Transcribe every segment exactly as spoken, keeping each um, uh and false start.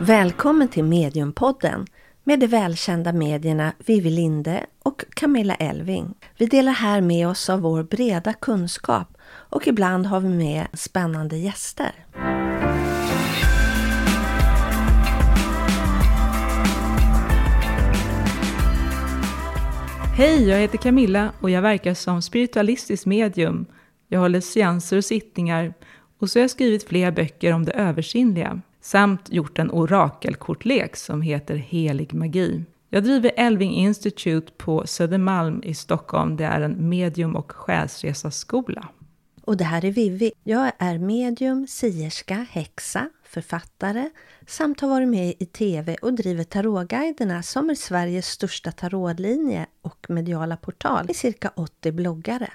Välkommen till Mediumpodden med de välkända medierna Vivi Linde och Camilla Elving. Vi delar här med oss av vår breda kunskap och ibland har vi med spännande gäster. Hej, jag heter Camilla och jag verkar som spiritualistisk medium. Jag håller seanser och sittningar och så har jag skrivit flera böcker om det översinnliga. Samt gjort en orakelkortlek som heter Helig magi. Jag driver Elving Institute på Södermalm i Stockholm. Det är en medium- och själsresaskola. Och det här är Vivi. Jag är medium, sierska, häxa, författare samt har varit med i tv och driver tarotguiderna som är Sveriges största tarotlinje och mediala portal i cirka åttio bloggare.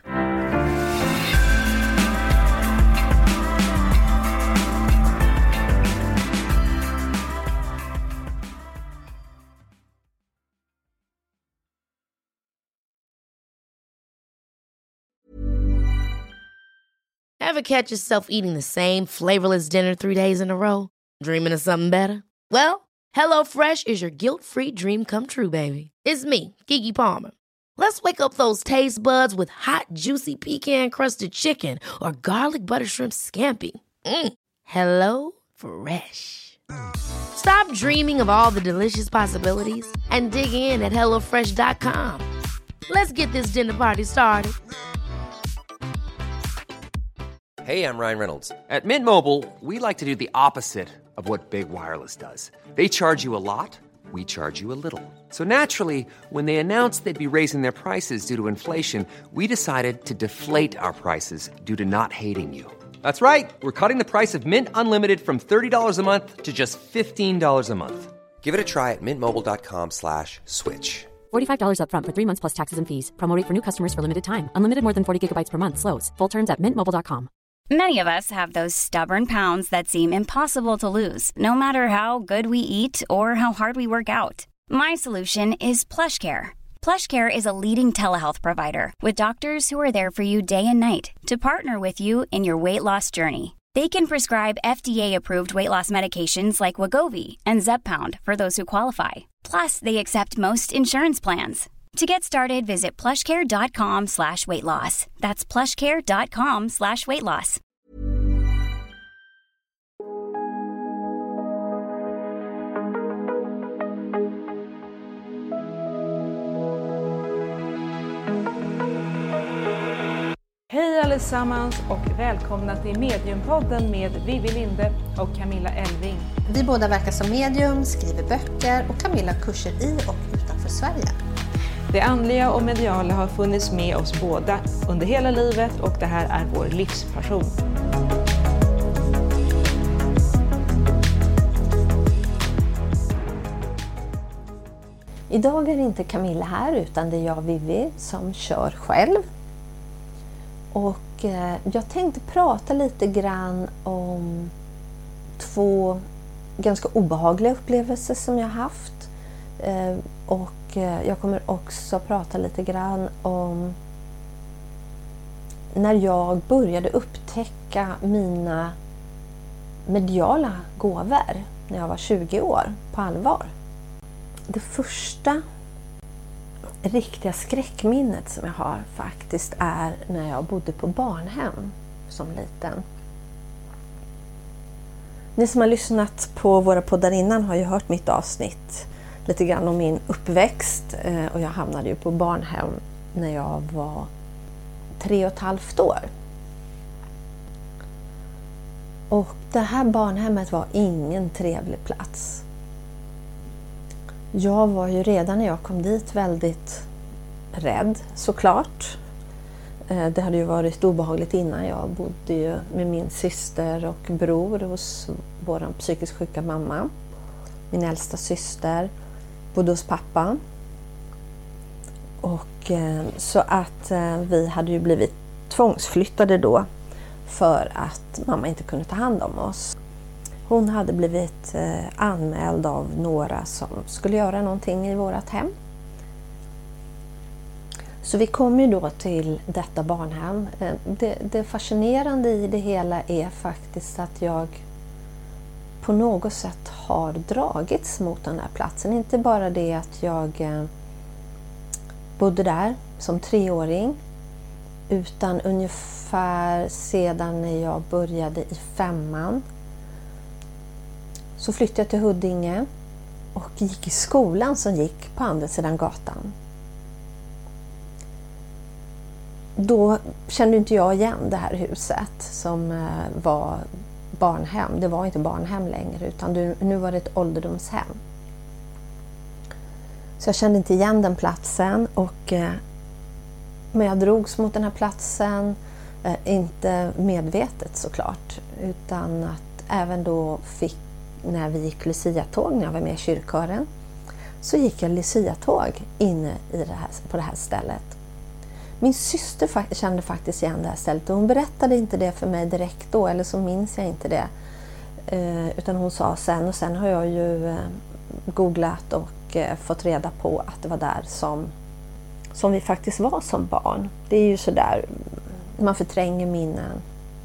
Ever catch yourself eating the same flavorless dinner three days in a row? Dreaming of something better? Well, HelloFresh is your guilt-free dream come true, baby. It's me, Keke Palmer. Let's wake up those taste buds with hot, juicy pecan-crusted chicken or garlic butter shrimp scampi. Mm. Hello Fresh. Stop dreaming of all the delicious possibilities and dig in at hello fresh dot com. Let's get this dinner party started. Hey, I'm Ryan Reynolds. At Mint Mobile, we like to do the opposite of what Big Wireless does. They charge you a lot, we charge you a little. So naturally, when they announced they'd be raising their prices due to inflation, we decided to deflate our prices due to not hating you. That's right. We're cutting the price of Mint Unlimited from thirty dollars a month to just fifteen dollars a month. Give it a try at mintmobile.com slash switch. forty-five dollars up front for three months plus taxes and fees. Promo rate for new customers for limited time. Unlimited more than forty gigabytes per month slows. Full terms at mint mobile dot com. Many of us have those stubborn pounds that seem impossible to lose, no matter how good we eat or how hard we work out. My solution is PlushCare. PlushCare is a leading telehealth provider with doctors who are there for you day and night to partner with you in your weight loss journey. They can prescribe F D A-approved weight loss medications like Wegovy and Zepbound for those who qualify. Plus, they accept most insurance plans. To get started, visit plushcare.com slash weight loss. That's plushcare.com slash weight loss. Hej allesammans och välkomna till Mediumpodden med Vivi Linde och Camilla Elving. Vi båda verkar som medium, skriver böcker och Camilla kurser i och utanför Sverige. Det andliga och mediala har funnits med oss båda under hela livet och det här är vår livspassion. Idag är det inte Camilla här utan det är jag, Vivi, som kör själv. Och eh, jag tänkte prata lite grann om två ganska obehagliga upplevelser som jag haft. Eh, och eh, jag kommer också prata lite grann om när jag började upptäcka mina mediala gåvor när jag var tjugo år på allvar. Det första riktiga skräckminnet som jag har faktiskt är när jag bodde på barnhem som liten. Ni som har lyssnat på våra poddar innan har ju hört mitt avsnitt lite grann om min uppväxt och jag hamnade ju på barnhem när jag var tre och ett halvt år. Och det här barnhemmet var ingen trevlig plats. Jag var ju redan när jag kom dit väldigt rädd, såklart. Det hade ju varit obehagligt innan. Jag bodde ju med min syster och bror hos vår psykiskt sjuka mamma. Min äldsta syster bodde hos pappa. Och så att vi hade ju blivit tvångsflyttade då för att mamma inte kunde ta hand om oss. Hon hade blivit eh, anmäld av några som skulle göra någonting i vårat hem. Så vi kom ju då till detta barnhem. Det, det fascinerande i det hela är faktiskt att jag på något sätt har dragits mot den här platsen. Inte bara det att jag bodde där som treåring, utan ungefär sedan när jag började i femman så flyttade jag till Huddinge och gick i skolan som gick på andra sidan gatan. Då kände inte jag igen det här huset som var barnhem. Det var inte barnhem längre, utan nu var det ett ålderdomshem. Så jag kände inte igen den platsen, och men jag drogs mot den här platsen, inte medvetet såklart, utan att även då fick, när vi gick Lucia-tåg, när jag var med i kyrkören, så gick jag Lucia-tåg inne i det här, på det här stället. Min syster kände faktiskt igen det här stället, och hon berättade inte det för mig direkt då, eller så minns jag inte det. Eh, utan hon sa sen, och sen har jag ju eh, googlat och eh, fått reda på att det var där som, som vi faktiskt var som barn. Det är ju sådär, man förtränger minnen.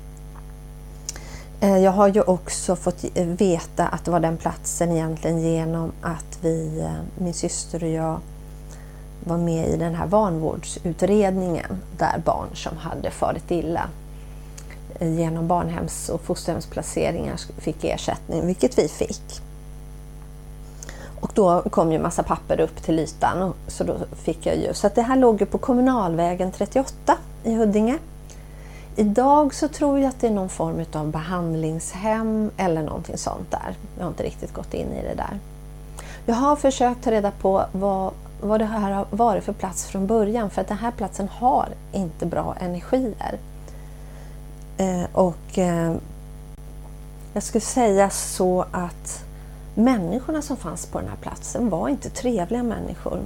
Eh, jag har ju också fått veta att det var den platsen egentligen genom att vi, eh, min syster och jag, var med i den här vanvårdsutredningen där barn som hade farit illa genom barnhems- och fosterhemsplaceringar fick ersättning, vilket vi fick. Och då kom ju massa papper upp till ytan, och så då fick jag ju. Så att det här låg ju på Kommunalvägen trettioåtta i Huddinge. Idag så tror jag att det är någon form av behandlingshem eller någonting sånt där. Jag har inte riktigt gått in i det där. Jag har försökt ta reda på vad vad det här har varit för plats från början, för att den här platsen har inte bra energier. Eh, och eh, jag skulle säga så att människorna som fanns på den här platsen var inte trevliga människor.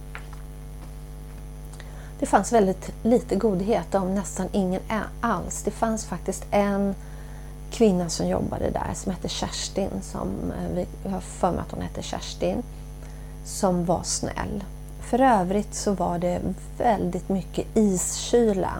Det fanns väldigt lite godhet, om nästan ingen alls. Det fanns faktiskt en kvinna som jobbade där som hette Kerstin, som vi har för mig att hon hette Kerstin, som var snäll. För övrigt så var det väldigt mycket iskyla.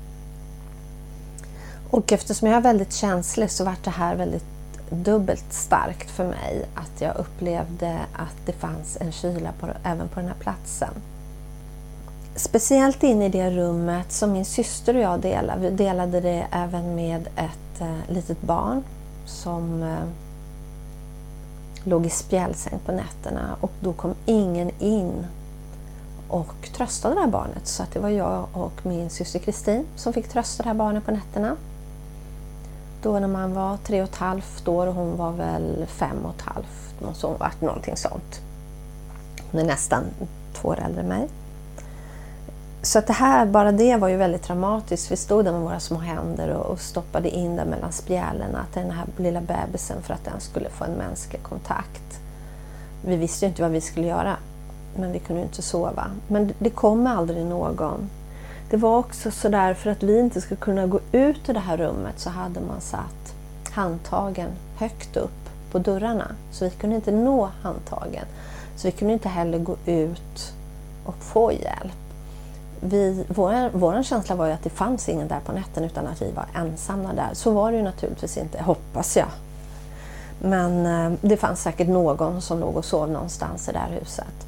Och eftersom jag är väldigt känslig så var det här väldigt dubbelt starkt för mig, att jag upplevde att det fanns en kyla på, även på den här platsen. Speciellt in i det rummet som min syster och jag delade. Vi delade det även med ett eh, litet barn som eh, låg i spjälsäng på nätterna, och då kom ingen in och tröstade det här barnet. Så att det var jag och min syster Kristin som fick trösta det här barnet på nätterna. Då när man var tre och ett halvt år och hon var väl fem och ett halvt, så var det någonting sånt. Hon är nästan två år äldre än mig. Så att det här, bara det var ju väldigt dramatiskt. Vi stod där med våra små händer och, och stoppade in där mellan spjällerna till den här lilla bebisen för att den skulle få en mänsklig kontakt. Vi visste ju inte vad vi skulle göra, men vi kunde inte sova. Men det kom aldrig någon. Det var också så där, för att vi inte skulle kunna gå ut ur det här rummet så hade man satt handtagen högt upp på dörrarna. Så vi kunde inte nå handtagen. Så vi kunde inte heller gå ut och få hjälp. Vi, vår, vår känsla var ju att det fanns ingen där på natten, utan att vi var ensamma där. Så var det ju naturligtvis inte, hoppas jag. Men eh, det fanns säkert någon som låg och sov någonstans i det här huset.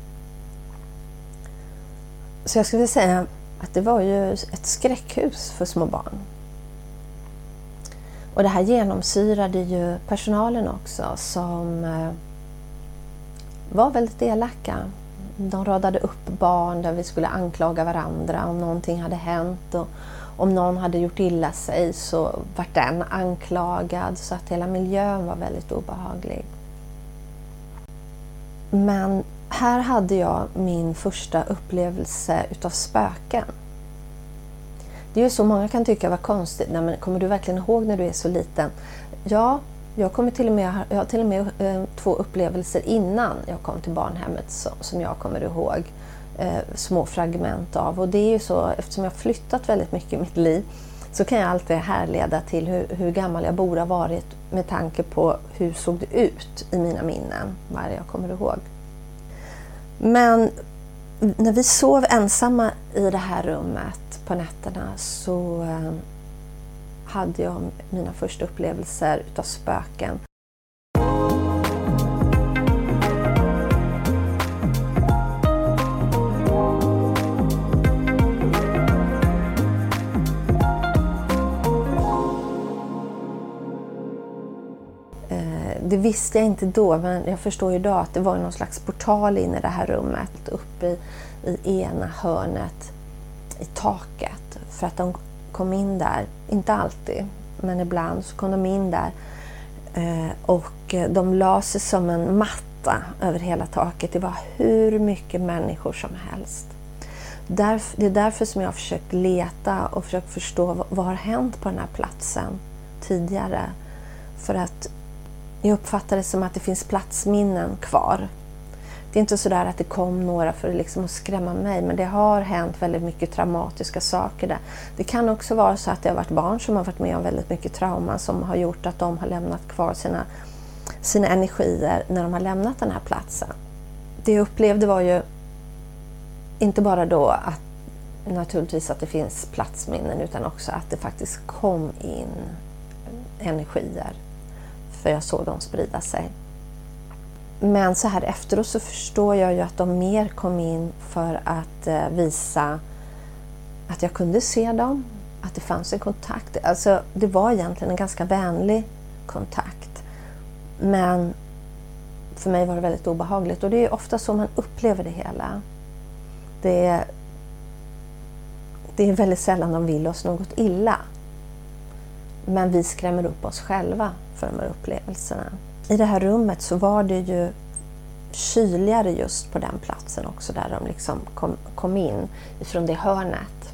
Så jag skulle säga att det var ju ett skräckhus för små barn. Och det här genomsyrade ju personalen också, som eh, var väldigt elaka. De radade upp barn där vi skulle anklaga varandra om någonting hade hänt, och om någon hade gjort illa sig så var den anklagad, så att hela miljön var väldigt obehaglig. Men här hade jag min första upplevelse utav spöken. Det är ju så många kan tycka var konstigt. Nej, men kommer du verkligen ihåg när du är så liten? Ja, jag, kommer till och med, jag har till och med eh, två upplevelser innan jag kom till barnhemmet som, som jag kommer ihåg. Eh, små fragment av. Och det är ju så, eftersom jag har flyttat väldigt mycket i mitt liv, så kan jag alltid härleda till hur, hur gammal jag borde ha varit med tanke på hur såg det ut i mina minnen, vad jag kommer ihåg. Men när vi sov ensamma i det här rummet på nätterna så hade jag mina första upplevelser utav spöken. det visste jag inte då, men jag förstår idag att det var någon slags portal in i det här rummet. Uppe i, i ena hörnet i taket. För att de kom in där, inte alltid, men ibland så kom de in där. Eh, och de la sig som en matta över hela taket. Det var hur mycket människor som helst. Därf, det är därför som jag har försökt leta och försökt förstå vad, vad har hänt på den här platsen tidigare. För att jag uppfattar det som att det finns platsminnen kvar. Det är inte så där att det kom några för liksom att skrämma mig, men det har hänt väldigt mycket traumatiska saker där. Det kan också vara så att det har varit barn som har varit med om väldigt mycket trauma som har gjort att de har lämnat kvar sina, sina energier när de har lämnat den här platsen. Det jag upplevde var ju inte bara då att naturligtvis att det finns platsminnen, utan också att det faktiskt kom in energier. För jag såg dem sprida sig. Men så här efteråt så förstår jag ju att de mer kom in för att eh, visa att jag kunde se dem. Att det fanns en kontakt. Alltså det var egentligen en ganska vänlig kontakt. Men för mig var det väldigt obehagligt. Och det är ofta så man upplever det hela. Det är, det är väldigt sällan de vill oss något illa. Men vi skrämmer upp oss själva för de här upplevelserna. I det här rummet så var det ju kyligare just på den platsen också, där de liksom kom, kom in ifrån det hörnet.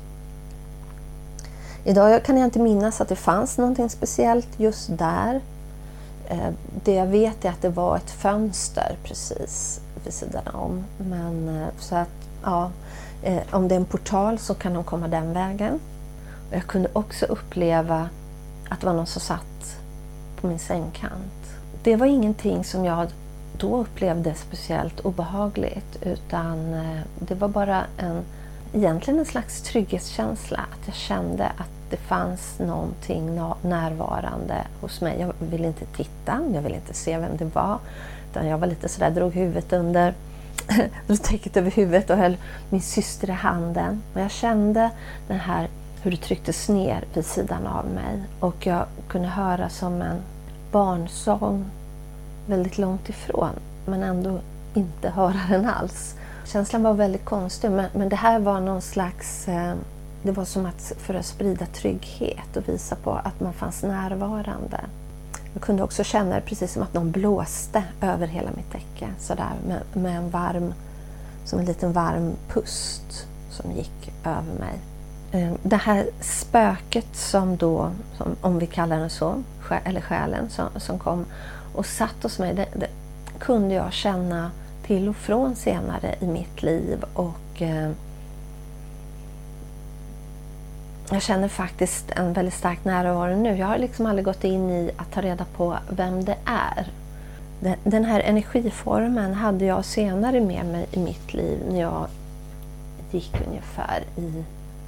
Idag kan jag inte minnas att det fanns någonting speciellt just där. Det jag vet är att det var ett fönster precis vid sidan om. Men så att, ja, om det är en portal så kan de komma den vägen. Och jag kunde också uppleva att det var någon som satt på min sängkant. Det var ingenting som jag då upplevde speciellt obehagligt, utan det var bara en, egentligen en slags trygghetskänsla. Att jag kände att det fanns någonting närvarande hos mig. Jag ville inte titta, jag ville inte se vem det var. Utan jag var lite sådär, drog huvudet under, täcket över huvudet och höll min syster i handen. Och jag kände den här, hur det trycktes ner vid sidan av mig. Och jag kunde höra som en barnsång väldigt långt ifrån, men ändå inte höra den alls. Känslan var väldigt konstig, men, men det här var någon slags, eh, det var som att för att sprida trygghet och visa på att man fanns närvarande. Jag kunde också känna det precis som att någon blåste över hela mitt täcke, sådär med, med en varm, som en liten varm pust som gick över mig. Det här spöket som då, som, om vi kallar den så, eller själen som, som kom och satt hos mig, det, det kunde jag känna till och från senare i mitt liv. Och eh, jag känner faktiskt en väldigt stark närvaro nu. Jag har liksom aldrig gått in i att ta reda på vem det är. Den, den här energiformen hade jag senare med mig i mitt liv när jag gick ungefär i,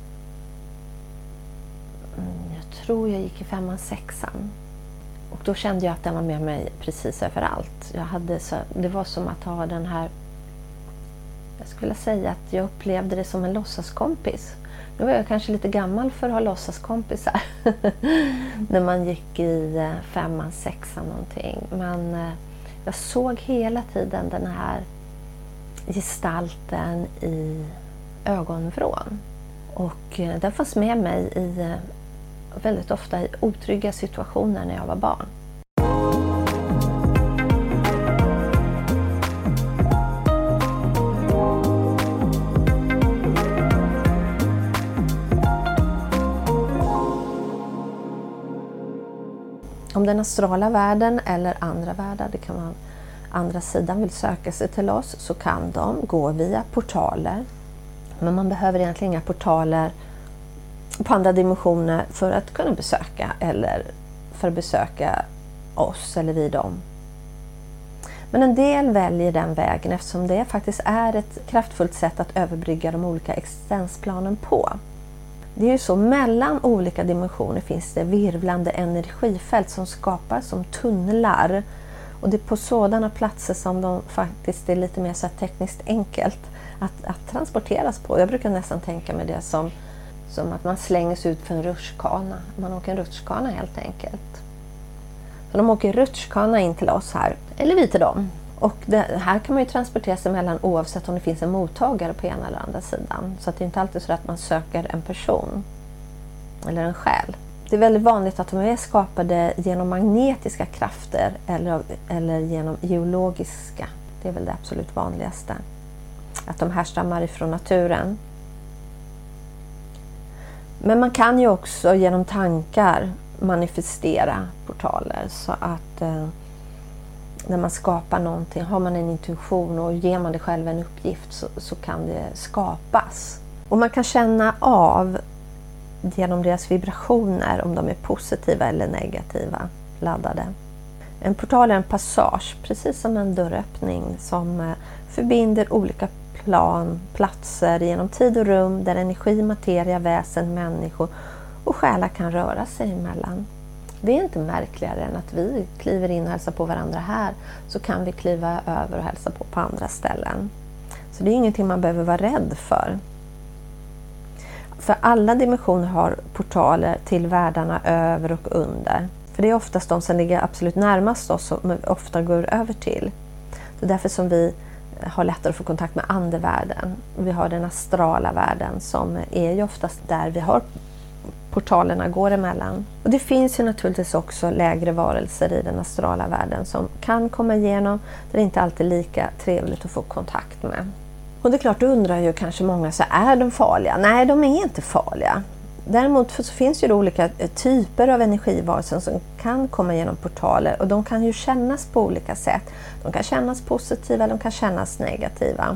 jag tror jag gick i femman, sexan. Och då kände jag att den var med mig precis överallt. Jag hade så, det var som att ha den här, jag skulle säga att jag upplevde det som en låtsaskompis. Nu var jag kanske lite gammal för att ha låtsaskompisar. När man gick i femman, sexan någonting. Men jag såg hela tiden den här gestalten i ögonvrån. Och den fanns med mig i väldigt ofta i otrygga situationer när jag var barn. Om den astrala världen eller andra världar, det kan vara andra sidan, vill söka sig till oss, så kan de gå via portaler. Men man behöver egentligen inga portaler på andra dimensioner för att kunna besöka eller för att besöka oss eller vi dem. Men en del väljer den vägen eftersom det faktiskt är ett kraftfullt sätt att överbrygga de olika existensplanen på. Det är ju så, mellan olika dimensioner finns det virvlande energifält som skapar som tunnlar. Och det är på sådana platser som de faktiskt är lite mer så här tekniskt enkelt att, att transporteras på. Jag brukar nästan tänka mig det som, som att man slänger sig ut för en rutschkana. Man åker en rutschkana helt enkelt. Så de åker rutschkana in till oss här, eller vi till dem. Och det, här kan man ju transportera sig mellan oavsett om det finns en mottagare på ena eller andra sidan. Så att det är inte alltid så att man söker en person eller en själ. Det är väldigt vanligt att de är skapade genom magnetiska krafter eller, eller genom geologiska. Det är väl det absolut vanligaste. Att de härstammar ifrån naturen. Men man kan ju också genom tankar manifestera portaler. Så att eh, när man skapar någonting, har man en intuition och ger man det själv en uppgift så, så kan det skapas. Och man kan känna av genom deras vibrationer om de är positiva eller negativa laddade. En portal är en passage, precis som en dörröppning som förbinder olika plan, platser genom tid och rum där energi, materia, väsen, människor och själar kan röra sig emellan. Det är inte märkligare än att vi kliver in och hälsar på varandra här, så kan vi kliva över och hälsa på på andra ställen. Så det är ingenting man behöver vara rädd för. För alla dimensioner har portaler till världarna över och under. För det är oftast de som ligger absolut närmast oss som vi ofta går över till. Det är därför som vi har lättare att få kontakt med andevärlden. Vi har den astrala världen som är ju oftast där vi har portalerna går emellan. Och det finns ju naturligtvis också lägre varelser i den astrala världen som kan komma igenom. Det är inte alltid lika trevligt att få kontakt med. Och det är klart, då undrar ju kanske många, så är de farliga? Nej, de är inte farliga. Däremot så finns ju olika typer av energivarelser som kan komma genom portaler. Och de kan ju kännas på olika sätt. De kan kännas positiva, de kan kännas negativa.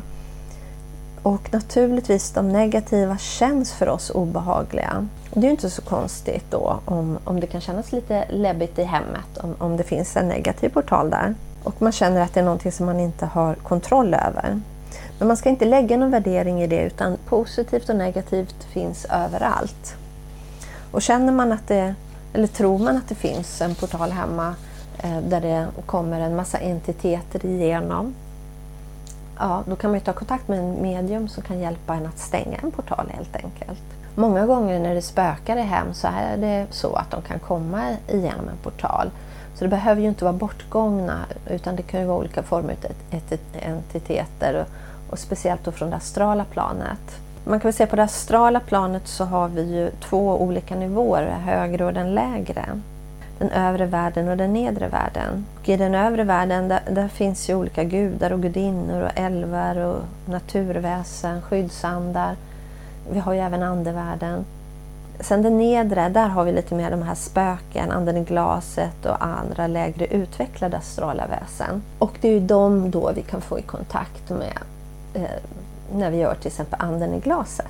Och naturligtvis de negativa känns för oss obehagliga. Och det är ju inte så konstigt då om, om det kan kännas lite läbbigt i hemmet. Om, om det finns en negativ portal där. Och man känner att det är någonting som man inte har kontroll över. Men man ska inte lägga någon värdering i det, utan positivt och negativt finns överallt. Och känner man att det, eller tror man att det finns en portal hemma eh, där det kommer en massa entiteter igenom, ja, då kan man ju ta kontakt med en medium som kan hjälpa en att stänga en portal helt enkelt. Många gånger när det spökar i hem så är det så att de kan komma igenom en portal. Så det behöver ju inte vara bortgångna, utan det kan ju vara olika former av entiteter och, och speciellt då från det astrala planet. Man kan väl säga på det astrala planet så har vi ju två olika nivåer, den högre och den lägre. Den övre världen och den nedre världen. Och i den övre världen där, där finns ju olika gudar och gudinnor och älvar och naturväsen, skyddsandar. Vi har ju även andevärlden. Sen den nedre, där har vi lite mer de här spöken, anden i glaset och andra lägre utvecklade astrala väsen. Och det är ju de då vi kan få i kontakt med eh, när vi gör till exempel anden i glaset.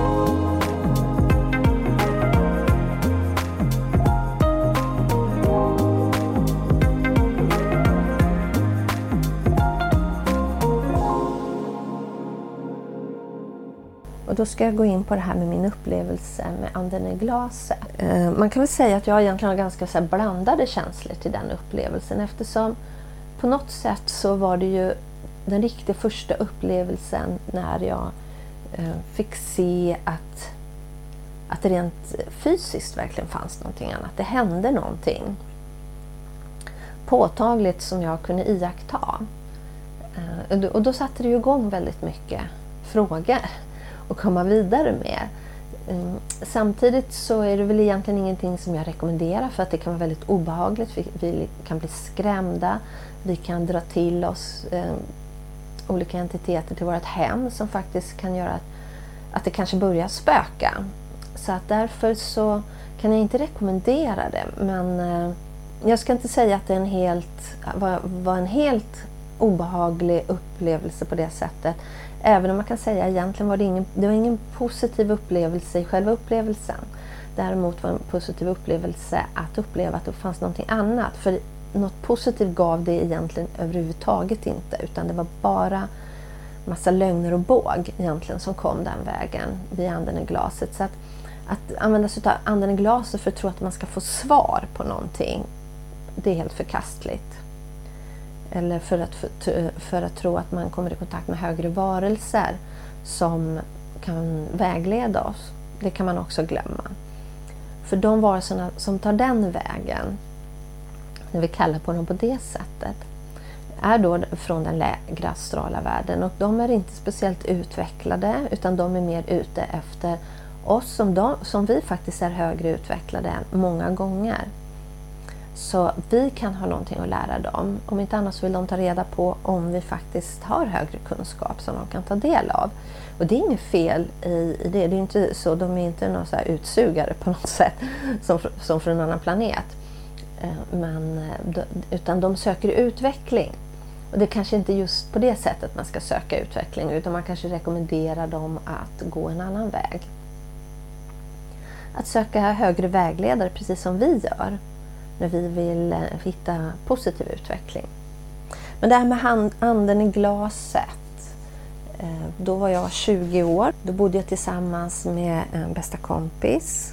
Och då ska jag gå in på det här med min upplevelse med anden i glaset. Eh, man kan väl säga att jag egentligen har ganska så här blandade känslor till den upplevelsen. Eftersom på något sätt så var det ju den riktigt första upplevelsen när jag eh, fick se att, att det rent fysiskt verkligen fanns någonting annat. Det hände någonting påtagligt som jag kunde iaktta. Eh, och, då, och då satte det ju igång väldigt mycket frågor och komma vidare med. Samtidigt så är det väl egentligen ingenting som jag rekommenderar, för att det kan vara väldigt obehagligt. Vi, vi kan bli skrämda, vi kan dra till oss eh, olika entiteter till vårt hem som faktiskt kan göra att, att det kanske börjar spöka. Så att därför så kan jag inte rekommendera det, men eh, jag ska inte säga att det är en helt, var, var en helt obehaglig upplevelse på det sättet. Även om man kan säga egentligen var det ingen, det var ingen positiv upplevelse i själva upplevelsen. Däremot var det en positiv upplevelse att uppleva att det fanns någonting annat. För något positivt gav det egentligen överhuvudtaget inte. Utan det var bara massa lögner och båg egentligen som kom den vägen via anden i glaset. Så att, att använda sig av anden i glaset för att tro att man ska få svar på någonting, det är helt förkastligt. Eller för att, för, för att tro att man kommer i kontakt med högre varelser som kan vägleda oss. Det kan man också glömma. För de varelserna som tar den vägen när vi kallar på dem på det sättet, är då från den lägre astrala världen, och de är inte speciellt utvecklade, utan de är mer ute efter oss som, de, som vi faktiskt är högre utvecklade än många gånger. Så vi kan ha någonting att lära dem. Om inte annars vill de ta reda på om vi faktiskt har högre kunskap som de kan ta del av. Och det är inget fel i, i det. Det är inte så, de är inte någon så här utsugare på något sätt som, som från en annan planet. Men, utan de söker utveckling. Och det är kanske inte just på det sättet man ska söka utveckling, utan man kanske rekommenderar dem att gå en annan väg. Att söka högre vägledare, precis som vi gör när vi vill hitta positiv utveckling. Men det här med anden i glaset. Då var jag tjugo år. Då bodde jag tillsammans med en bästa kompis.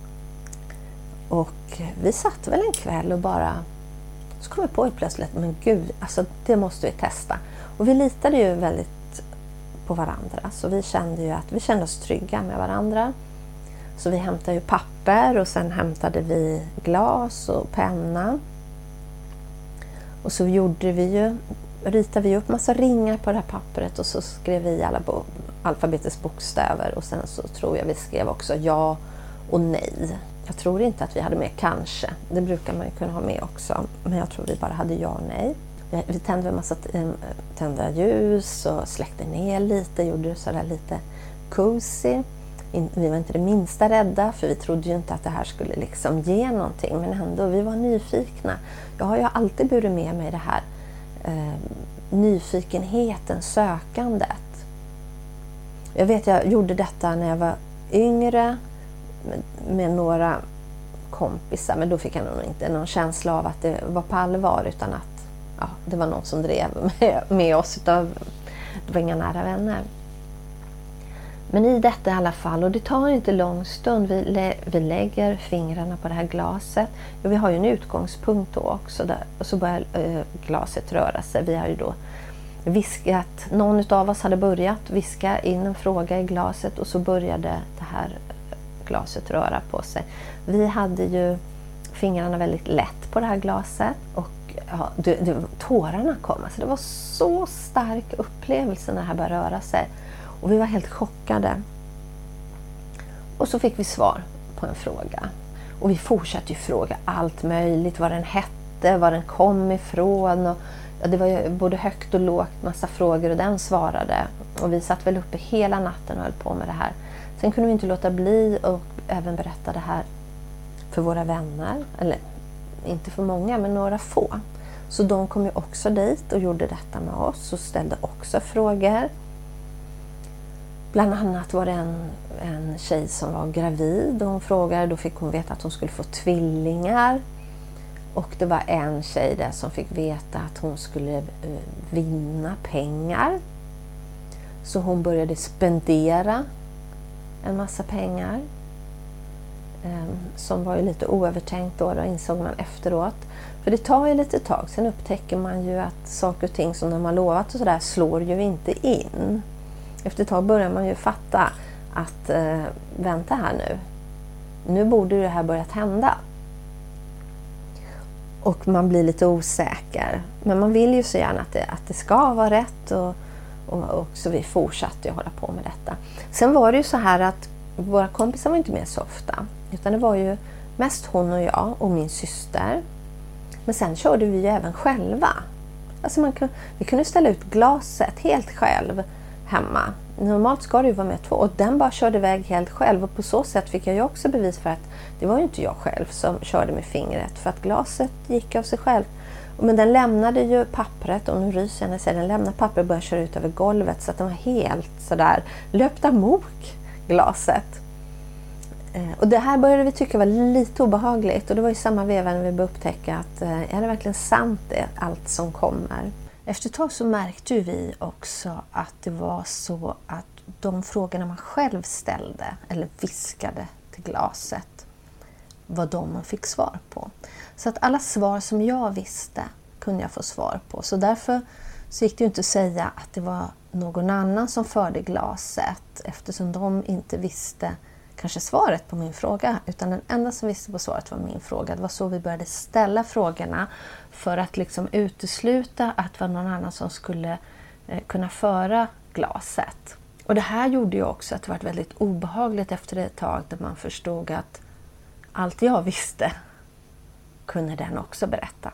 Och vi satt väl en kväll och bara... Så kom vi på plötsligt, men gud, alltså det måste vi testa. Och vi litade ju väldigt på varandra. Så vi kände ju att vi kände oss trygga med varandra. Så vi hämtade ju papper och sen hämtade vi glas och penna. Och så gjorde vi ju, ritade vi upp massa ringar på det här pappret och så skrev vi alla bo, alfabetets bokstäver. Och sen så tror jag vi skrev också ja och nej. Jag tror inte att vi hade med kanske. Det brukar man ju kunna ha med också. Men jag tror vi bara hade ja och nej. Vi tände en massa tända ljus och släckte ner lite. Gjorde det sådär lite cozy. Vi var inte det minsta rädda, för vi trodde ju inte att det här skulle liksom ge någonting. Men ändå, vi var nyfikna. Jag har ju alltid burit med mig det här eh, nyfikenheten, sökandet. Jag vet, jag gjorde detta när jag var yngre med, med några kompisar. Men då fick jag nog inte någon känsla av att det var på allvar, utan att ja, det var någon som drev med, med oss. Utav, det var inga nära vänner. Men i detta i alla fall, och det tar inte lång stund, vi, lä vi lägger fingrarna på det här glaset. Och vi har ju en utgångspunkt då också, där, och så börjar äh, glaset röra sig. Vi har ju då viskat, någon av oss hade börjat viska in en fråga i glaset, och så började det här glaset röra på sig. Vi hade ju fingrarna väldigt lätt på det här glaset, och ja, det, det, tårarna kom. Alltså det var så stark upplevelse när det här började röra sig. Och vi var helt chockade. Och så fick vi svar på en fråga. Och vi fortsatte ju fråga allt möjligt. Vad den hette, var den kom ifrån. Och, ja, det var ju både högt och lågt massa frågor, och den svarade. Och vi satt väl uppe hela natten och höll på med det här. Sen kunde vi inte låta bli och även berätta det här för våra vänner. Eller inte för många, men några få. Så de kom ju också dit och gjorde detta med oss och ställde också frågor. Bland annat var det en, en tjej som var gravid, och hon frågade, då fick hon veta att hon skulle få tvillingar. Och det var en tjej där som fick veta att hon skulle uh, vinna pengar. Så hon började spendera en massa pengar. Um, som var ju lite oövertänkt då, då insåg man efteråt. För det tar ju lite tag, sen upptäcker man ju att saker och ting som de har lovat och sådär slår ju inte in. Efter ett tag börjar man ju fatta att eh, vänta här nu. Nu borde det här börjat hända. Och man blir lite osäker. Men man vill ju så gärna att det, att det ska vara rätt. Och, och, och så vi fortsatte att hålla på med detta. Sen var det ju så här att våra kompisar var inte med så ofta. Utan det var ju mest hon och jag och min syster. Men sen körde vi ju även själva. Alltså man kunde, vi kunde ställa ut glaset helt själv hemma. Normalt ska det ju vara med två, och den bara körde iväg helt själv, och på så sätt fick jag ju också bevis för att det var ju inte jag själv som körde med fingret, för att glaset gick av sig själv. Men den lämnade ju pappret, och nu ryser jag när jag säger den lämnade pappret och började köra ut över golvet, så att den var helt sådär löpt amok, glaset. Och det här började vi tycka var lite obehagligt, och det var ju samma veva när vi började upptäcka att är det verkligen sant det, allt som kommer. Efter ett tag så märkte vi också att det var så att de frågorna man själv ställde eller viskade till glaset var de man fick svar på. Så att alla svar som jag visste kunde jag få svar på. Så därför så gick det ju inte att säga att det var någon annan som förde glaset, eftersom de inte visste kanske svaret på min fråga, utan den enda som visste på svaret var min fråga. Det var så vi började ställa frågorna för att liksom utesluta att det var någon annan som skulle eh, kunna föra glaset. Och det här gjorde ju också att det var väldigt obehagligt efter ett tag, där man förstod att allt jag visste kunde den också berätta.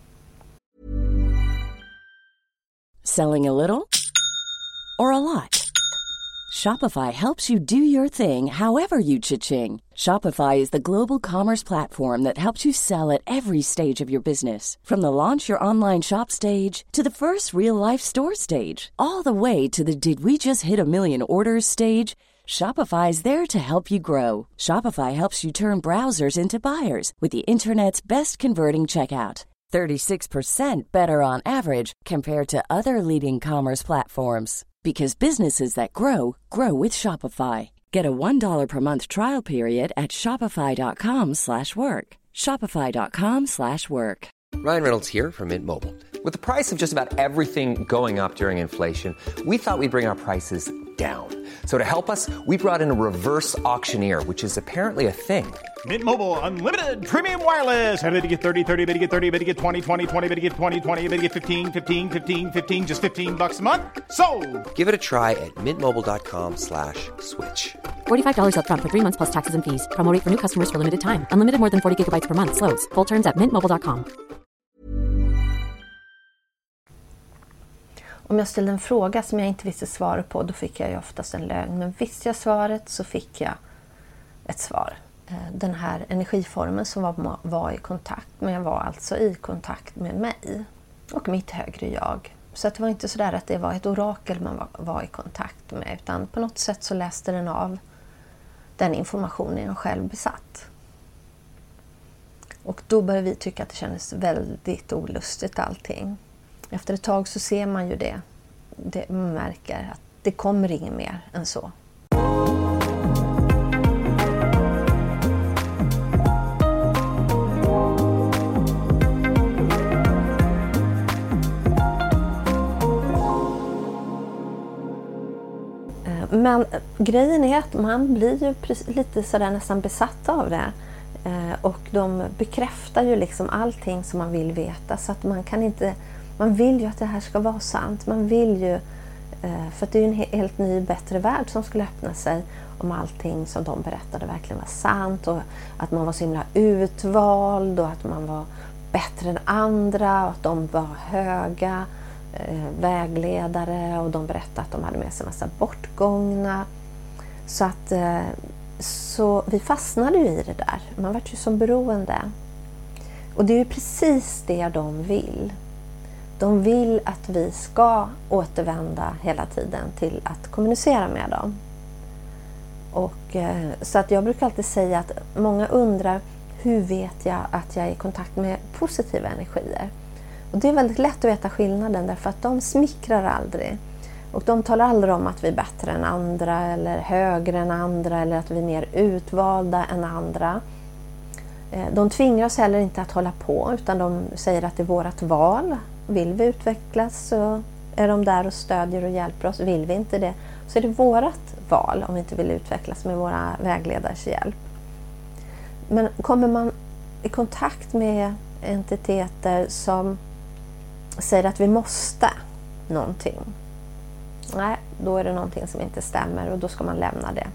Selling a little or a lot? Shopify helps you do your thing however you cha-ching. Shopify is the global commerce platform that helps you sell at every stage of your business. From the launch your online shop stage to the first real-life store stage, all the way to the did we just hit a million orders stage. Shopify is there to help you grow. Shopify helps you turn browsers into buyers with the internet's best converting checkout. thirty-six percent better on average compared to other leading commerce platforms. Because businesses that grow, grow with Shopify. Get a one dollar per month trial period at shopify.com slash work. Shopify.com slash work. Ryan Reynolds here from Mint Mobile. With the price of just about everything going up during inflation, we thought we'd bring our prices down. So to help us, we brought in a reverse auctioneer, which is apparently a thing. Mint Mobile Unlimited Premium Wireless. How to get thirty, thirty, how to get thirty, how to get twenty, twenty, twenty, how to get twenty, twenty, how to get fifteen, fifteen, fifteen, fifteen, just fifteen bucks a month? Sold! Give it a try at mintmobile.com slash switch. forty-five dollars up front for three months plus taxes and fees. Promo rate for new customers for limited time. Unlimited more than forty gigabytes per month. Slows full terms at mint mobile dot com. Om jag ställde en fråga som jag inte visste svaret på, då fick jag ju oftast en lögn. Men visste jag svaret så fick jag ett svar. Den här energiformen som var, var i kontakt, men jag var alltså i kontakt med mig och mitt högre jag. Så att det var inte så där att det var ett orakel man var, var i kontakt med, utan på något sätt så läste den av den informationen jag själv besatt. Och då började vi tycka att det kändes väldigt olustigt allting. Efter ett tag så ser man ju det. det man märker att det kommer inget mer än så. Men grejen är att man blir ju lite sådär nästan besatt av det. Och de bekräftar ju liksom allting som man vill veta. Så att man kan inte... Man vill ju att det här ska vara sant. Man vill ju... För att det är ju en helt ny, bättre värld som skulle öppna sig om allting som de berättade verkligen var sant. Och att man var så himla utvald och att man var bättre än andra och att de var höga eh, vägledare och de berättade att de hade med sig en massa bortgångna. Så att eh, så vi fastnade ju i det där. Man var ju som beroende. Och det är ju precis det de vill. De vill att vi ska återvända hela tiden till att kommunicera med dem. Och, eh, så att jag brukar alltid säga att många undrar, hur vet jag att jag är i kontakt med positiva energier? Och det är väldigt lätt att veta skillnaden, därför att de smickrar aldrig. Och de talar aldrig om att vi är bättre än andra eller högre än andra eller att vi är mer utvalda än andra. Eh, de tvingar oss heller inte att hålla på, utan de säger att det är vårt val. Vill vi utvecklas så är de där och stödjer och hjälper oss. Vill vi inte det så är det vårt val om vi inte vill utvecklas med våra vägledares hjälp. Men kommer man i kontakt med entiteter som säger att vi måste någonting, nej, då är det någonting som inte stämmer och då ska man lämna det.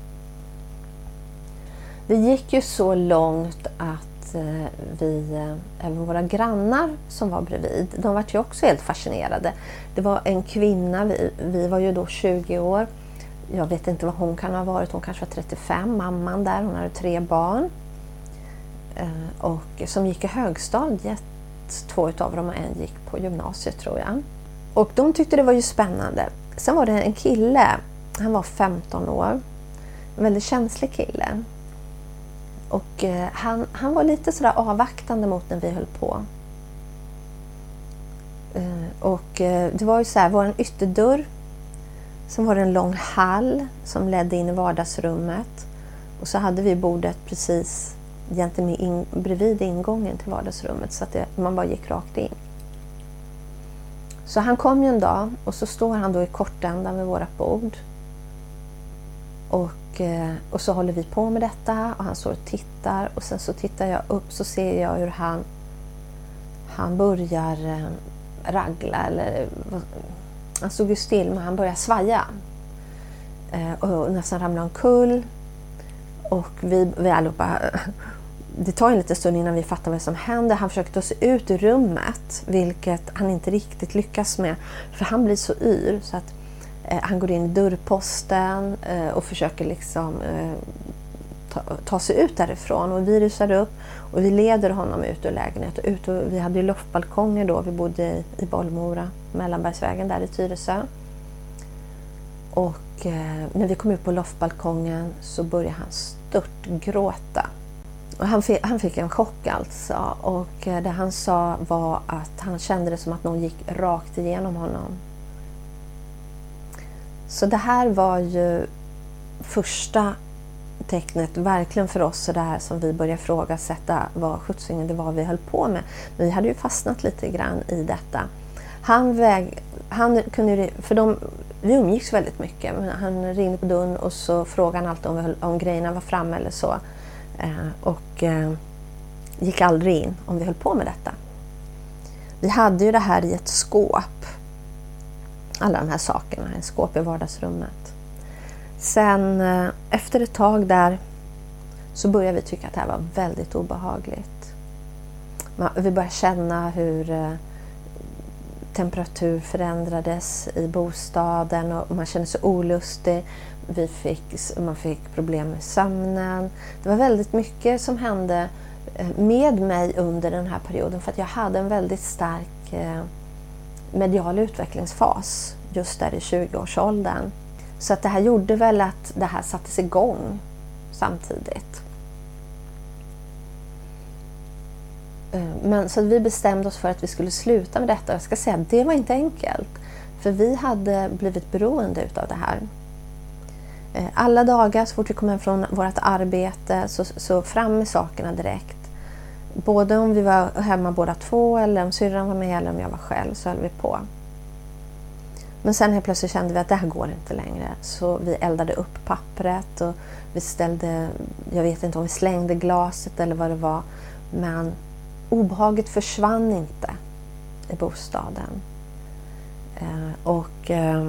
Det gick ju så långt att vi, även våra grannar som var bredvid, de var ju också helt fascinerade. Det var en kvinna, vi, vi var ju då tjugo år, jag vet inte vad hon kan ha varit, hon kanske var trettiofem, mamman där, hon hade tre barn och som gick i högstadiet, två utav dem och en gick på gymnasiet tror jag. Och de tyckte det var ju spännande. Sen var det en kille, han var femton år, en väldigt känslig kille. Och eh, han, han var lite sådär avvaktande mot när vi höll på. Eh, och eh, det var ju så här, var en ytterdörr. Sen var det en lång hall som ledde in i vardagsrummet. Och så hade vi bordet precis gentemot in, bredvid ingången till vardagsrummet. Så att det, man bara gick rakt in. Så han kom ju en dag och så står han då i kortändan vid våra bord. Och, och så håller vi på med detta och han står och tittar och sen så tittar jag upp så ser jag hur han, han börjar ragla eller han stod ju still men han börjar svaja och nästan ramlar omkull och vi, vi allihopa, det tar en liten stund innan vi fattar vad som händer. Han försöker ta sig ut ur rummet vilket han inte riktigt lyckas med för han blir så yr så att han går in i dörrposten och försöker liksom ta, ta sig ut därifrån och vi rusar upp och vi leder honom ut ur lägenheten. Ut och vi hade ju loftbalkonger då, vi bodde i, i Bollmora, Mellanbergsvägen där i Tyresö. Och eh, när vi kom ut på loftbalkongen så började han stört gråta. Och han, fick, han fick en chock alltså och eh, det han sa var att han kände det som att någon gick rakt igenom honom. Så det här var ju första tecknet verkligen för oss så det här som vi började ifrågasätta vad skjutsingen det var vi höll på med. Men vi hade ju fastnat lite grann i detta. Han väg, han kunde, för de, vi umgicks väldigt mycket. Men han ringde på dörren och så frågade han alltid om, om grejerna var framme eller så. Eh, och eh, gick aldrig in om vi höll på med detta. Vi hade ju det här i ett skåp. Alla de här sakerna, ett skåp i vardagsrummet. Sen eh, efter ett tag där så började vi tycka att det här var väldigt obehagligt. Man, vi började känna hur eh, temperatur förändrades i bostaden och man kände sig olustig. Vi fick, man fick problem med sömnen. Det var väldigt mycket som hände med mig under den här perioden för att jag hade en väldigt stark eh, medial utvecklingsfas just där i tjugoårsåldern. Så att det här gjorde väl att det här sattes igång samtidigt. Men så att vi bestämde oss för att vi skulle sluta med detta. Jag ska säga att det var inte enkelt. För vi hade blivit beroende utav det här. Alla dagar så fort vi kom hem från vårt arbete så, så fram med sakerna direkt. Både om vi var hemma båda två eller om syrran var med eller om jag var själv så höll vi på. Men sen helt plötsligt kände vi att det här går inte längre. Så vi eldade upp pappret och vi ställde, jag vet inte om vi slängde glaset eller vad det var. Men obehaget försvann inte i bostaden. Eh, och eh,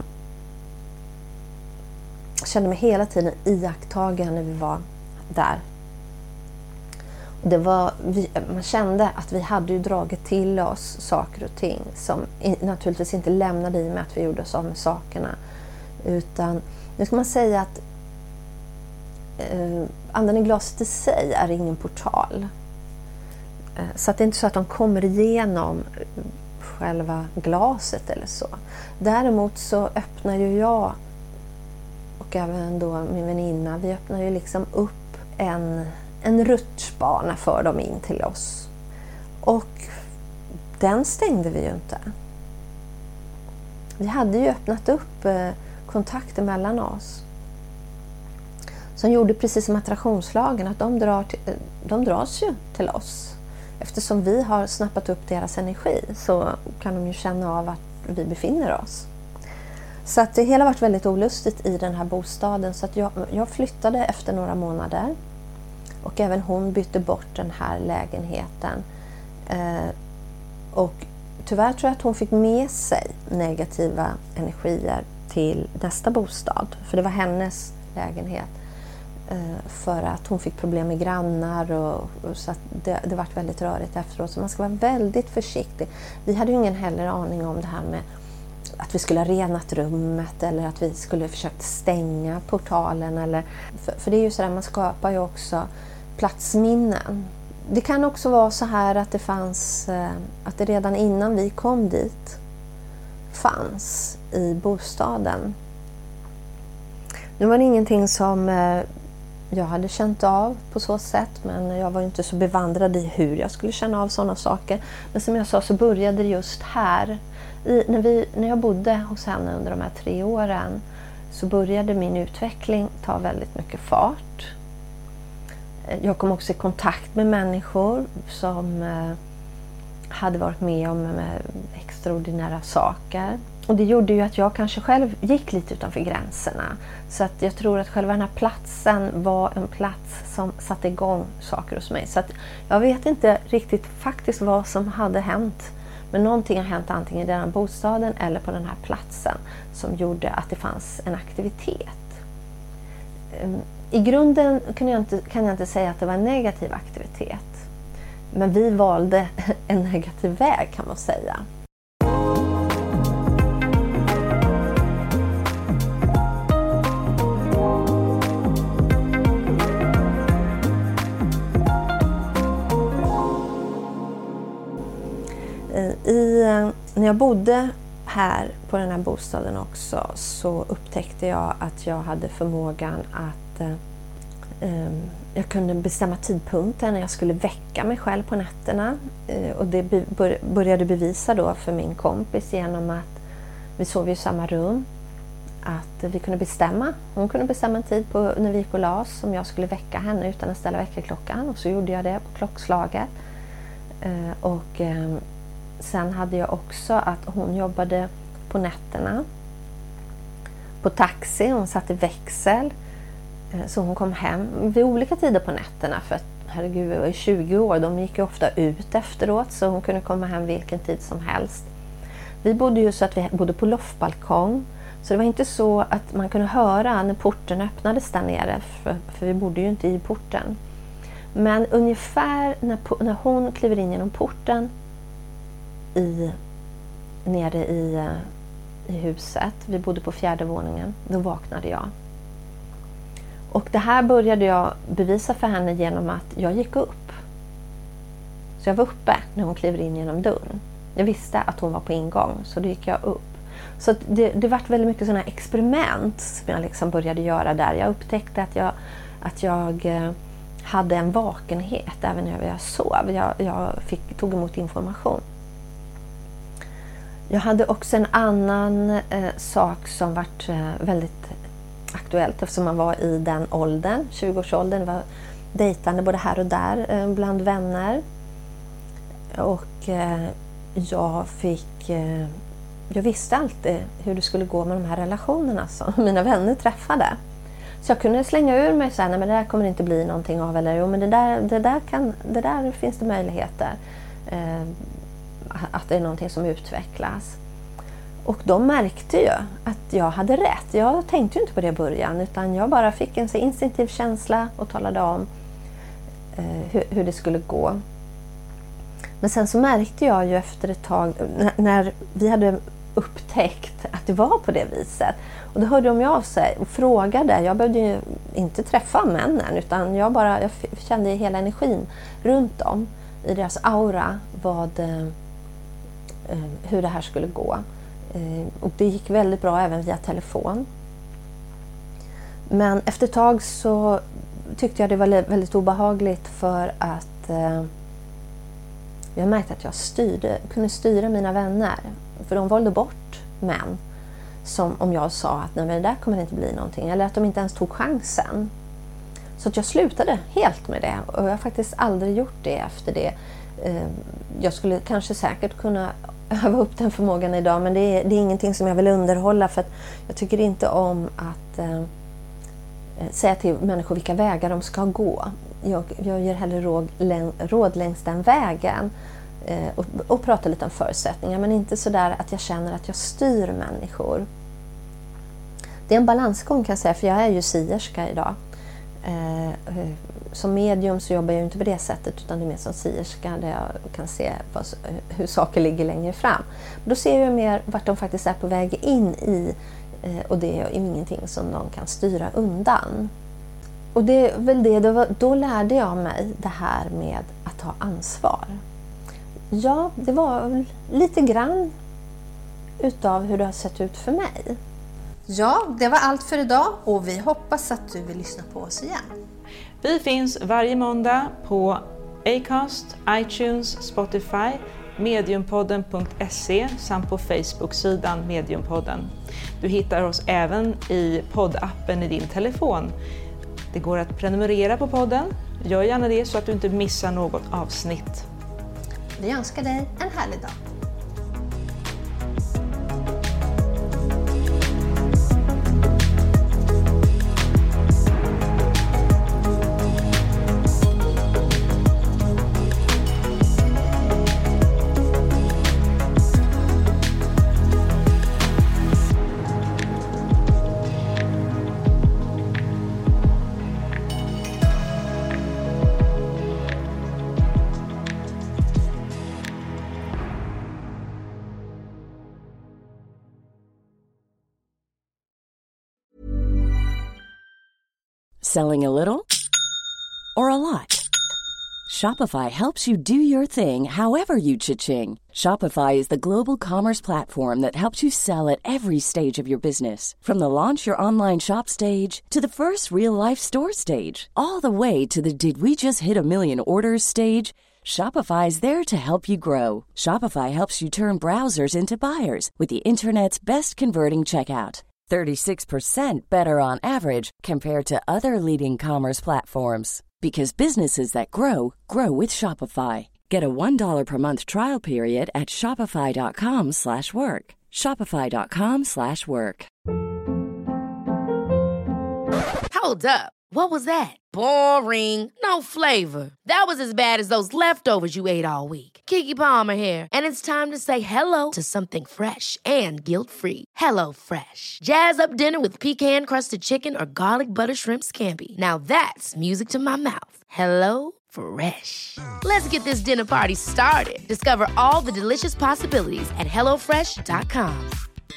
jag kände mig hela tiden iakttagen när vi var där. Och det var, vi, man kände att vi hade ju dragit till oss saker och ting som i, naturligtvis inte lämnade i med att vi gjorde oss av med sakerna. Utan nu ska man säga att eh, anden i glaset i sig är ingen portal. Så att det är inte så att de kommer igenom själva glaset eller så. Däremot så öppnar ju jag och även då min väninna, vi öppnar ju liksom upp en, en rutschbana för dem in till oss. Och den stängde vi ju inte. Vi hade ju öppnat upp kontakter mellan oss. Som gjorde precis som attraktionslagen att de, drar till, de dras ju till oss. Eftersom vi har snappat upp deras energi så kan de ju känna av att vi befinner oss. Så att det hela varit väldigt olustigt i den här bostaden. Så att jag, jag flyttade efter några månader. Och även hon bytte bort den här lägenheten. Eh, och tyvärr tror jag att hon fick med sig negativa energier till nästa bostad. För det var hennes lägenhet. För att hon fick problem med grannar och, och så att det, det var väldigt rörigt efteråt. Så man ska vara väldigt försiktig. Vi hade ju ingen heller aning om det här med att vi skulle ha renat rummet eller att vi skulle försökt stänga portalen. Eller, för, för det är ju så där, man skapar ju också platsminnen. Det kan också vara så här att det fanns, att det redan innan vi kom dit fanns i bostaden. Nu var det ingenting som jag hade känt av på så sätt, men jag var inte så bevandrad i hur jag skulle känna av sådana saker. Men som jag sa så började det just här. I, när, vi, när jag bodde hos henne under de här tre åren så började min utveckling ta väldigt mycket fart. Jag kom också i kontakt med människor som hade varit med om med extraordinära saker. och det gjorde ju att jag kanske själv gick lite utanför gränserna. Så att jag tror att själva den här platsen var en plats som satte igång saker hos mig. Så att jag vet inte riktigt faktiskt vad som hade hänt. Men någonting har hänt antingen i den här bostaden eller på den här platsen som gjorde att det fanns en aktivitet. I grunden kan jag inte, kan jag inte säga att det var en negativ aktivitet. Men vi valde en negativ väg kan man säga. I, när jag bodde här på den här bostaden också så upptäckte jag att jag hade förmågan att eh, jag kunde bestämma tidpunkten när jag skulle väcka mig själv på nätterna. Eh, och det be, bör, började bevisa då för min kompis genom att vi sov i samma rum. Att vi kunde bestämma. Hon kunde bestämma en tid på, när vi gick och las om jag skulle väcka henne utan att ställa väckarklockan. Och så gjorde jag det på klockslaget. Eh, och... Eh, Sen hade jag också att hon jobbade på nätterna på taxi, hon satt i växel. Så hon kom hem vid olika tider på nätterna för att herregud, jag var tjugo år, de gick ju ofta ut efteråt så hon kunde komma hem vilken tid som helst. Vi bodde ju så att vi bodde på loftbalkong så det var inte så att man kunde höra när porten öppnades där nere för, för vi bodde ju inte i porten. Men ungefär när, när hon kliver in genom porten I, nere i, i huset. Vi bodde på fjärde våningen. Då vaknade jag. Och det här började jag bevisa för henne genom att jag gick upp. Så jag var uppe när hon kliver in genom dörren. Jag visste att hon var på ingång. Så då gick jag upp. Så det, det var väldigt mycket sådana experiment som jag liksom började göra där. Jag upptäckte att jag, att jag hade en vakenhet även när jag sov. Jag, jag fick, tog emot information. Jag hade också en annan eh, sak som varit eh, väldigt aktuellt eftersom man var i den åldern, tjugo-årsåldern, var dejtande både här och där eh, bland vänner. Och eh, jag fick, eh, jag visste alltid hur det skulle gå med de här relationerna som mina vänner träffade. Så jag kunde slänga ur mig så här, nej men det där kommer inte bli någonting av, eller jo men det där, det där, kan, det där finns det möjligheter. Eh, att det är någonting som utvecklas. Och de märkte ju att jag hade rätt. Jag tänkte ju inte på det i början utan jag bara fick en så instinktiv känsla och talade om eh, hur, hur det skulle gå. Men sen så märkte jag ju efter ett tag när, när vi hade upptäckt att det var på det viset. Och då hörde de av sig och frågade. Jag behövde ju inte träffa männen utan jag bara jag kände hela energin runt om i deras aura vad eh, hur det här skulle gå. Och det gick väldigt bra även via telefon. Men efter ett tag så tyckte jag det var väldigt obehagligt för att eh, jag märkte att jag styrde, kunde styra mina vänner. För de valde bort män som om jag sa att nej men det där kommer inte bli någonting. Eller att de inte ens tog chansen. Så att jag slutade helt med det. Och jag har faktiskt aldrig gjort det efter det. Eh, jag skulle kanske säkert kunna öva upp den förmågan idag, men det är, det är ingenting som jag vill underhålla för att jag tycker inte om att eh, säga till människor vilka vägar de ska gå. Jag, jag ger hellre råd, råd längs den vägen eh, och, och pratar lite om förutsättningar, men inte så där att jag känner att jag styr människor. Det är en balansgång kan jag säga, för jag är ju sierska idag. Eh, som medium så jobbar jag inte på det sättet utan det är mer som sierska där jag kan se vad, hur saker ligger längre fram. Då ser jag mer vart de faktiskt är på väg in i eh, och det är ingenting som de kan styra undan. Och det är väl det, då, då lärde jag mig det här med att ta ansvar. Ja, det var lite grann utav hur det har sett ut för mig. Ja, det var allt för idag och vi hoppas att du vill lyssna på oss igen. Vi finns varje måndag på Acast, iTunes, Spotify, mediumpodden punkt se samt på Facebook-sidan Mediumpodden. Du hittar oss även i poddappen i din telefon. Det går att prenumerera på podden. Gör gärna det så att du inte missar något avsnitt. Vi önskar dig en härlig dag. Selling a little or a lot? Shopify helps you do your thing however you cha-ching. Shopify is the global commerce platform that helps you sell at every stage of your business. From the launch your online shop stage to the first real-life store stage, all the way to the did we just hit a million orders stage. Shopify is there to help you grow. Shopify helps you turn browsers into buyers with the internet's best converting checkout. thirty-six percent better on average compared to other leading commerce platforms. Because businesses that grow, grow with Shopify. Get a one dollar per month trial period at shopify.com slash work. Shopify.com slash work. Hold up. What was that? Boring. No flavor. That was as bad as those leftovers you ate all week. Keke Palmer here. And it's time to say hello to something fresh and guilt-free. Hello Fresh. Jazz up dinner with pecan-crusted chicken or garlic butter shrimp scampi. Now that's music to my mouth. Hello Fresh. Let's get this dinner party started. Discover all the delicious possibilities at hello fresh dot com.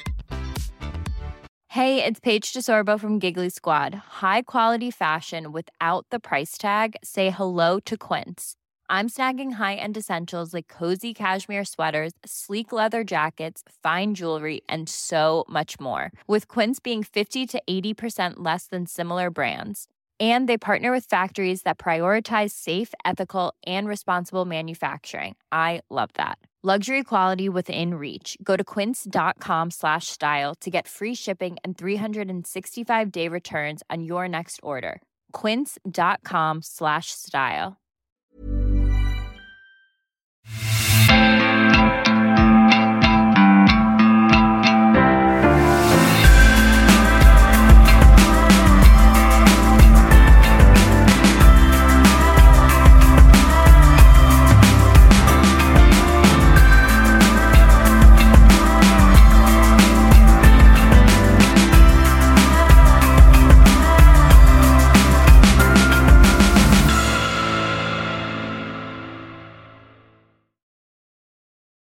Hey, it's Paige DeSorbo from Giggly Squad. High quality fashion without the price tag. Say hello to Quince. I'm snagging high-end essentials like cozy cashmere sweaters, sleek leather jackets, fine jewelry, and so much more. With Quince being fifty to eighty percent less than similar brands. And they partner with factories that prioritize safe, ethical, and responsible manufacturing. I love that. Luxury quality within reach. Go to quince.com slash style to get free shipping and three sixty-five day returns on your next order. Quince.com slash style.